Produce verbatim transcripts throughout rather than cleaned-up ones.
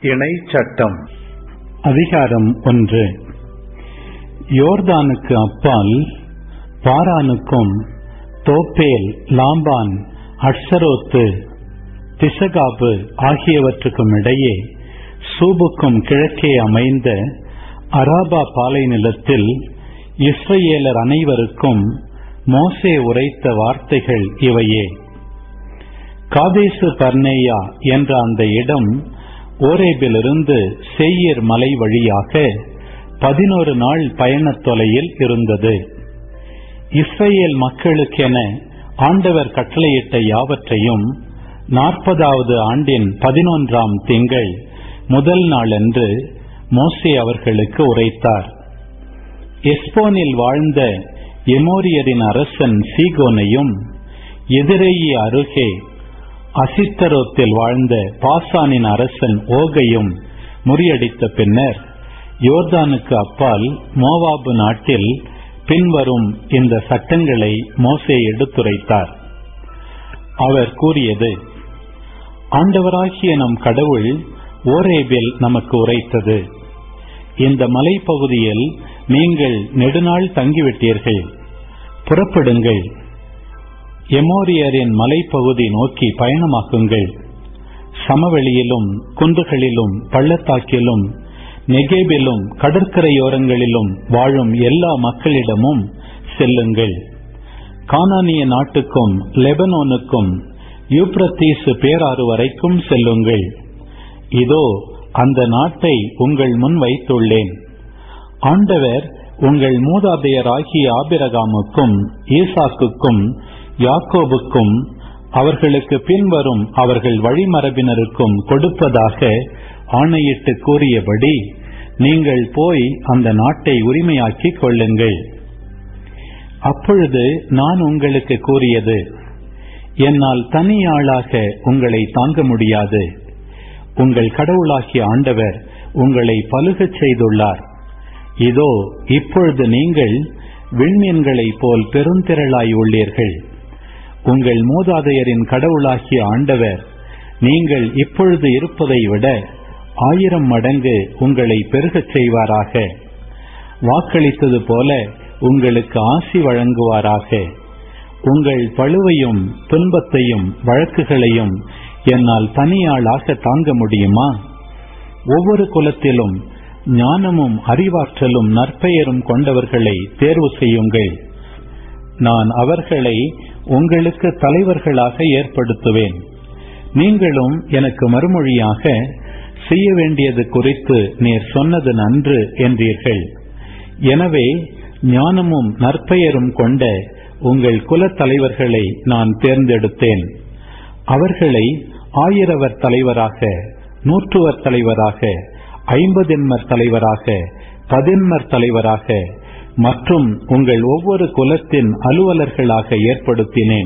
இணை சட்டம். அதிகாரம் ஒன்று. யோர்தானுக்கு அப்பால் பாரானுக்கும் தோப்பேல், லாம்பான், அட்சரோத்து, திசகாபு ஆகியவற்றுக்கும் இடையே சூபுக்கும் கிழக்கே அமைந்த அராபா பாலை நிலத்தில் இஸ்ரவேலர் அனைவருக்கும் மோசே உரைத்த வார்த்தைகள் இவையே. காதேசு பர்னேயா என்ற அந்த இடம் ஓரேபிலிருந்து சேயீர் மலை வழியாக பதினோரு நாள் பயணத் தொலையில் இருந்தது. இஸ்ரவேல் மக்களுக்கென ஆண்டவர் கட்டளையிட்ட யாவற்றையும் நாற்பதாவது ஆண்டின் பதினொன்றாம் திங்கள் முதல் நாளன்று மோசே அவர்களுக்கு உரைத்தார். எஸ்போனில் வாழ்ந்த எமோரியரின் அரசன் சீகோனையும், எதிரேயி அருகே அசித்தரோத்தில் வாழ்ந்த பாசானின் அரசன் ஓகையும் முறியடித்த பின்னர் யோர்தானுக்கு அப்பால் மோவாபு நாட்டில் பின்வரும் இந்த சட்டங்களை மோசே எடுத்துரைத்தார். அவர் கூறியது: ஆண்டவராகிய நம் கடவுள் ஓரேபில் நமக்கு உரைத்தது, இந்த மலைப்பகுதியில் நீங்கள் நெடுநாள் தங்கிவிட்டீர்கள். புறப்படுங்கள், எமோரியரின் மலைப்பகுதி நோக்கி பயணமாக்குங்கள். சமவெளியிலும் குன்றுகளிலும் பள்ளத்தாக்கிலும் நெகேபிலும் கடற்கரையோரங்களிலும் வாழும் எல்லா மக்களிடமும் செல்லுங்கள். கானானிய நாட்டுக்கும் லெபனோனுக்கும் யூப்ரத்தீசு பேராறு வரைக்கும் செல்லுங்கள். இதோ அந்த நாட்டை உங்கள் முன் வைத்துள்ளேன். ஆண்டவர் உங்கள் மூதாதையராகிய ஆபிரகாமுக்கும் ஈசாக்குக்கும் யாக்கோபுக்கும் அவர்களுக்கு பின்வரும் அவர்கள் வழிமரபினருக்கும் கொடுப்பதாக ஆணையிட்டு கூறியபடி நீங்கள் போய் அந்த நாட்டை உரிமையாக்கிக் கொள்ளுங்கள். அப்பொழுது நான் உங்களுக்கு கூறியது: என்னால் தனியாளாக உங்களை தாங்க முடியாது. உங்கள் கடவுளாகிய ஆண்டவர் உங்களை பலுகச் செய்துள்ளார். இதோ இப்பொழுது நீங்கள் விண்மீன்களைப் போல் பெருந்திரளாய் உள்ளீர்கள். உங்கள் மூதாதையரின் கடவுளாகிய ஆண்டவர் நீங்கள் இப்பொழுது இருப்பதை விட ஆயிரம் மடங்கு உங்களை பெருகச் செய்வாராக. வாக்களித்தது போல உங்களுக்கு ஆசி வழங்குவாராக. உங்கள் பழுவையும் துன்பத்தையும் வழக்குகளையும் என்னால் தனியாளாக தாங்க முடியுமா? ஒவ்வொரு குலத்திலும் ஞானமும் அறிவாற்றலும் நற்பெயரும் கொண்டவர்களை தேர்வு செய்யுங்கள். நான் அவர்களை உங்களுக்கு தலைவர்களாக ஏற்படுத்துவேன். நீங்களும் எனக்கு மறுமொழியாக செய்ய வேண்டியது குறித்து நீர் சொன்னது நன்று என்றீர்கள். எனவே ஞானமும் நற்பெயரும் கொண்ட உங்கள் குலத் தலைவர்களை நான் தேர்ந்தெடுத்தேன். அவர்களை ஆயிரவர் தலைவராக, நூற்றுவர் தலைவராக, ஐம்பதென்மர் தலைவராக, பதின்மர் தலைவராக மற்றும் உங்கள் ஒவ்வொரு குலத்தின் அலுவலர்களாக ஏற்படுத்தினேன்.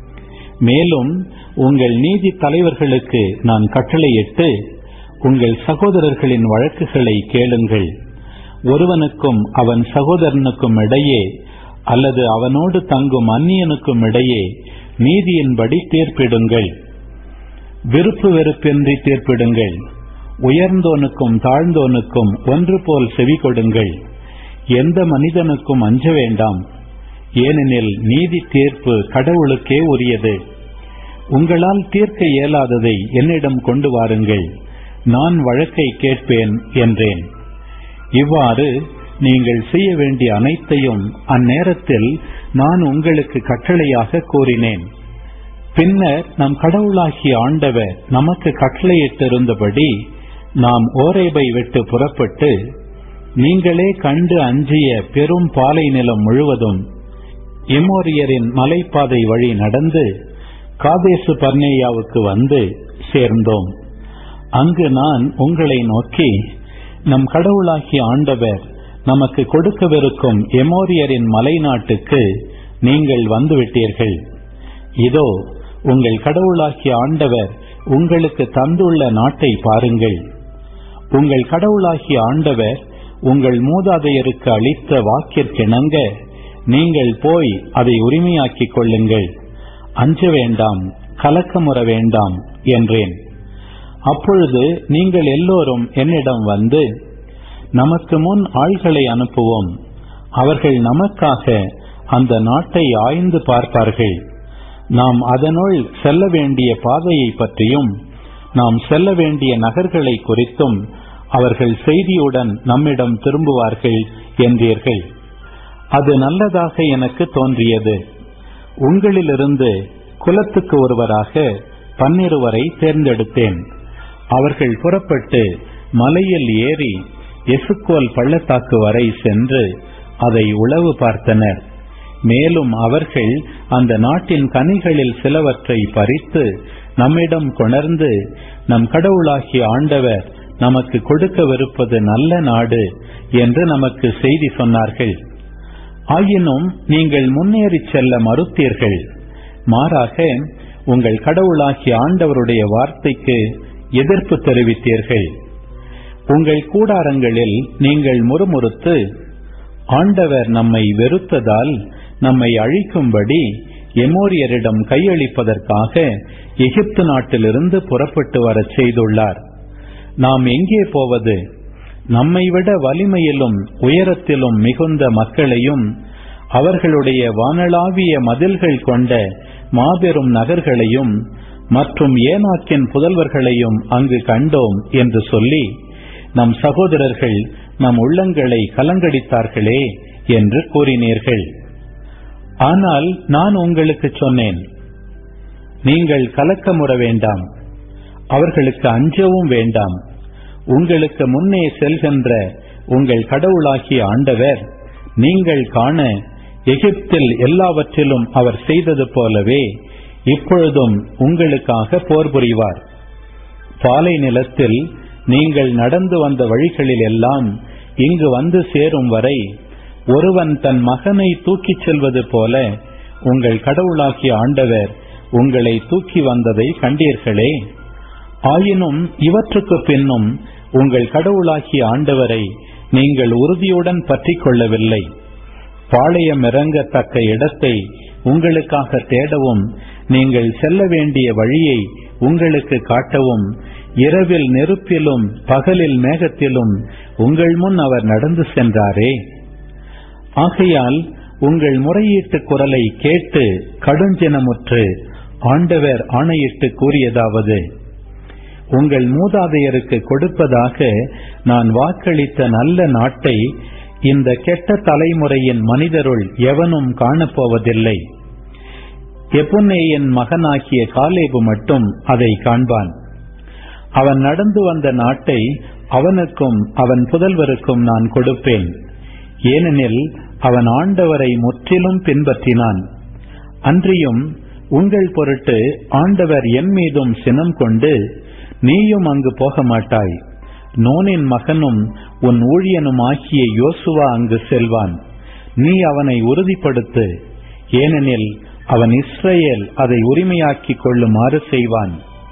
மேலும் உங்கள் நீதி தலைவர்களுக்கு நான் கட்டளையிட்டு, உங்கள் சகோதரர்களின் வழக்குகளை கேளுங்கள். ஒருவனுக்கும் அவன் சகோதரனுக்கும் இடையே அல்லது அவனோடு தங்கும் அந்நியனுக்கும் இடையே நீதியின்படி தீர்ப்பிடுங்கள். விருப்பு வெறுப்பின்றி தீர்ப்பிடுங்கள். உயர்ந்தோனுக்கும் தாழ்ந்தோனுக்கும் ஒன்று போல் செவி கொடுங்கள். எந்த மனிதனுக்கும் அஞ்ச வேண்டாம், ஏனெனில் நீதி தீர்ப்பு கடவுளுக்கே உரியது. உங்களால் தீர்க்க இயலாததை என்னிடம் கொண்டு வாருங்கள், நான் வழக்கை கேட்பேன் என்றேன். இவ்வாறு நீங்கள் செய்ய வேண்டிய அனைத்தையும் அந்நேரத்தில் நான் உங்களுக்கு கட்டளையாக கூறினேன். பின்னர் நம் கடவுளாகிய ஆண்டவர் நமக்கு கட்டளையிட்டிருந்தபடி நாம் ஓரேபை விட்டு புறப்பட்டு நீங்களே கண்டு அஞ்சிய பெரும் பாலை நிலம் முழுவதும் எமோரியரின் மலைப்பாதை வழி நடந்து காதேசு பர்னேயாவுக்கு வந்து சேர்ந்தோம். அங்கு நான் உங்களை நோக்கி, நம் கடவுளாகிய ஆண்டவர் நமக்கு கொடுக்கவிருக்கும் எமோரியரின் மலை நாட்டுக்கு நீங்கள் வந்துவிட்டீர்கள். இதோ உங்கள் கடவுளாகிய ஆண்டவர் உங்களுக்கு தந்துள்ள நாட்டை பாருங்கள். உங்கள் கடவுளாகிய ஆண்டவர் உங்கள் மூதாதையருக்கு அளித்த வாக்கிற்கிணங்க நீங்கள் போய் அதை உரிமையாக்கிக் கொள்ளுங்கள். அஞ்ச வேண்டாம், கலக்கமுற வேண்டாம் என்றேன். அப்பொழுது நீங்கள் எல்லோரும் என்னிடம் வந்து, நமக்கு முன் ஆள்களை அனுப்புவோம், அவர்கள் நமக்காக அந்த நாட்டை ஆய்ந்து பார்ப்பார்கள், நாம் அதனுள் செல்ல வேண்டிய பாதையை பற்றியும் நாம் செல்ல வேண்டிய நகர்களை குறித்தும் அவர்கள் செய்தியுடன் நம்மிடம் திரும்புவார்கள் என்றீர்கள். அது நல்லதாக எனக்கு தோன்றியது. உங்களிலிருந்து குலத்துக்கு ஒருவராக பன்னிருவரை தேர்ந்தெடுத்தேன். அவர்கள் புறப்பட்டு மலையில் ஏறி எசுக்கோல் பள்ளத்தாக்கு வரை சென்று அதை உளவு பார்த்தனர். மேலும் அவர்கள் அந்த நாட்டின் கனிகளில் சிலவற்றை பறித்து நம்மிடம் கொணர்ந்து, நம் கடவுளாகிய ஆண்டவர் நமக்கு கொடுக்கவிருப்பது நல்ல நாடு என்று நமக்கு செய்தி சொன்னார்கள். ஆயினும் நீங்கள் முன்னேறி செல்ல மறுத்தீர்கள். மாறாக உங்கள் கடவுளாகிய ஆண்டவருடைய வார்த்தைக்கு எதிர்ப்பு தெரிவித்தீர்கள். உங்கள் கூடாரங்களில் நீங்கள் முறுமுறுத்து, ஆண்டவர் நம்மை வெறுத்ததால் நம்மை அழிக்கும்படி எமோரியரிடம் கையளிப்பதற்காக எகிப்து நாட்டிலிருந்து புறப்பட்டு வரச் செய்துள்ளார். நாம் எங்கே போவது? நம்மை விட வலிமையிலும் உயரத்திலும் மிகுந்த மக்களையும் அவர்களுடைய வானளாவிய மதில்கள் கொண்ட மாபெரும் நகர்களையும் மற்றும் ஏனாக்கின் புதல்வர்களையும் அங்கு கண்டோம் என்று சொல்லி நம் சகோதரர்கள் நம் உள்ளங்களை கலங்கடித்தார்களே என்று கூறினீர்கள். ஆனால் நான் உங்களுக்கு சொன்னேன், நீங்கள் கலக்கமுற வேண்டாம், அவர்களுக்கு அஞ்சவும் வேண்டாம். உங்களுக்கு முன்னே செல்கின்ற உங்கள் கடவுளாகிய ஆண்டவர் நீங்கள் காண எகிப்தில் எல்லாவற்றிலும் அவர் செய்தது போலவே இப்பொழுதும் உங்களுக்காக போர் புரிவார். பாலை நிலத்தில் நீங்கள் நடந்து வந்த வழிகளில் எல்லாம் இங்கு வந்து சேரும் வரை ஒருவன் தன் மகனை தூக்கிச் செல்வது போல உங்கள் கடவுளாகிய ஆண்டவர் உங்களை தூக்கி வந்ததை கண்டீர்களே. ஆயினும் இவற்றுக்கு பின்னும் உங்கள் கடவுளாகிய ஆண்டவரை நீங்கள் உறுதியுடன் பற்றிக் கொள்ளவில்லை. பாளையம் இறங்கத்தக்க இடத்தை உங்களுக்காக தேடவும் நீங்கள் செல்ல வேண்டிய வழியை உங்களுக்கு காட்டவும் இரவில் நெருப்பிலும் பகலில் மேகத்திலும் உங்கள் முன் அவர் நடந்து சென்றாரே. ஆகையால் உங்கள் முறையீட்டு குரலை கேட்டு கடுஞ்சினமுற்று ஆண்டவர் ஆணையிட்டு கூறியதாவது, உங்கள் மூதாதையருக்கு கொடுப்பதாக நான் வாக்களித்த நல்ல நாட்டை இந்த கெட்ட தலைமுறையின் மனிதருள் எவனும் காணப்போவதில்லை. எப்புன்னேயின் மகனாகிய காலேபு மட்டும் அதை காண்பான். அவன் நடந்து வந்த நாட்டை அவனுக்கும் அவன் புதல்வருக்கும் நான் கொடுப்பேன். ஏனெனில் அவன் ஆண்டவரை முற்றிலும் பின்பற்றினான். அன்றியும் உங்கள் பொருட்டு ஆண்டவர் என் மீதும் சினம் கொண்டு, நீயும் அங்கு போக மாட்டாய், நூனின் மகனும் உன் ஊழியனும் ஆகிய யோசுவா அங்கு செல்வான். நீ அவனை உறுதிப்படுத்து, ஏனெனில் அவன் இஸ்ரவேல் அதை உரிமையாக்கிக் கொள்ளுமாறு செய்வான்.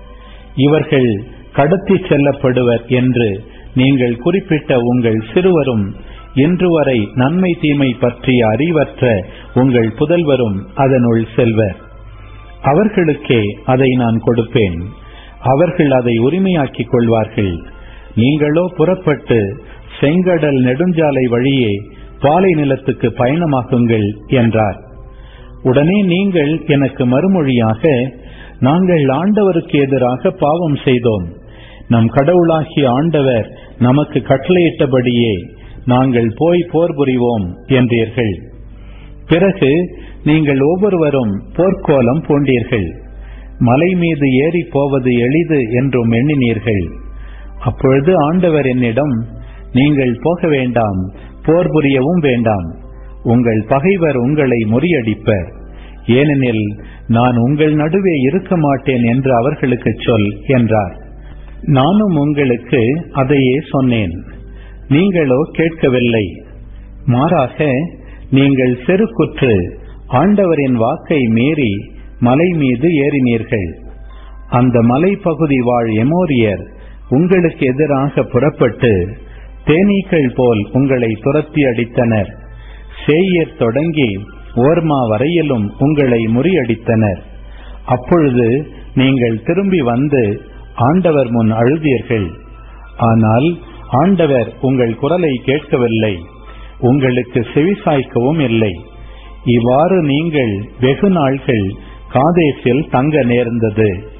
இவர்கள் கடத்தி செல்லப்படுவர் என்று நீங்கள் குறிப்பிட்ட உங்கள் சிறுவரும் இன்று வரை நன்மை தீமை பற்றிய அறிவற்ற உங்கள் புதல்வரும் அதனுள் செல்வர். அவர்களுக்கே அதை நான் கொடுப்பேன். அவர்கள் அதை உரிமையாக்கிக் கொள்வார்கள். நீங்களோ புறப்பட்டு செங்கடல் நெடுஞ்சாலை வழியே பாலை நிலத்துக்கு பயணமாக்குங்கள் என்றார். உடனே நீங்கள் எனக்கு மறுமொழியாக, நாங்கள் ஆண்டவருக்கு எதிராக பாவம் செய்தோம், நம் கடவுளாகிய ஆண்டவர் நமக்கு கட்டளையிட்டபடியே நாங்கள் போய் போர் புரிவோம் என்றீர்கள். பிறகு நீங்கள் ஒவ்வொருவரும் போர்க்கோலம் பூண்டீர்கள். மலை மீது ஏறி போவது எளிது என்றும் எண்ணினீர்கள். அப்பொழுது ஆண்டவர் என்னிடம், நீங்கள் போக வேண்டாம், போர் புரியவும் வேண்டாம், உங்கள் பகைவர் உங்களை முறியடிப்பர், ஏனெனில் நான் உங்கள் நடுவே இருக்க மாட்டேன் என்று அவர்களுக்கு சொல் என்றார். நானும் உங்களுக்கு அதையே சொன்னேன். நீங்களோ கேட்கவில்லை. மாறாக நீங்கள் செருக்குற்று ஆண்டவரின் வாக்கை மீறி மலை மீது ஏறினீர்கள். அந்த மலைப்பகுதி வாழ் எமோரியர் உங்களுக்கு எதிராக புறப்பட்டு தேனீக்கள் போல் உங்களை துரத்தி அடித்தனர். சேயீர் தொடங்கி ஓர்மா வரையிலும் உங்களை முறியடித்தனர். அப்பொழுது நீங்கள் திரும்பி வந்து ஆண்டவர் முன் அழுதீர்கள். ஆனால் ஆண்டவர் உங்கள் குரலை கேட்கவில்லை, உங்களுக்கு செவிசாய்க்கவும் இல்லை. இவ்வாறு நீங்கள் வெகு நாள்கள் காதேசில் தங்க நேர்ந்தது.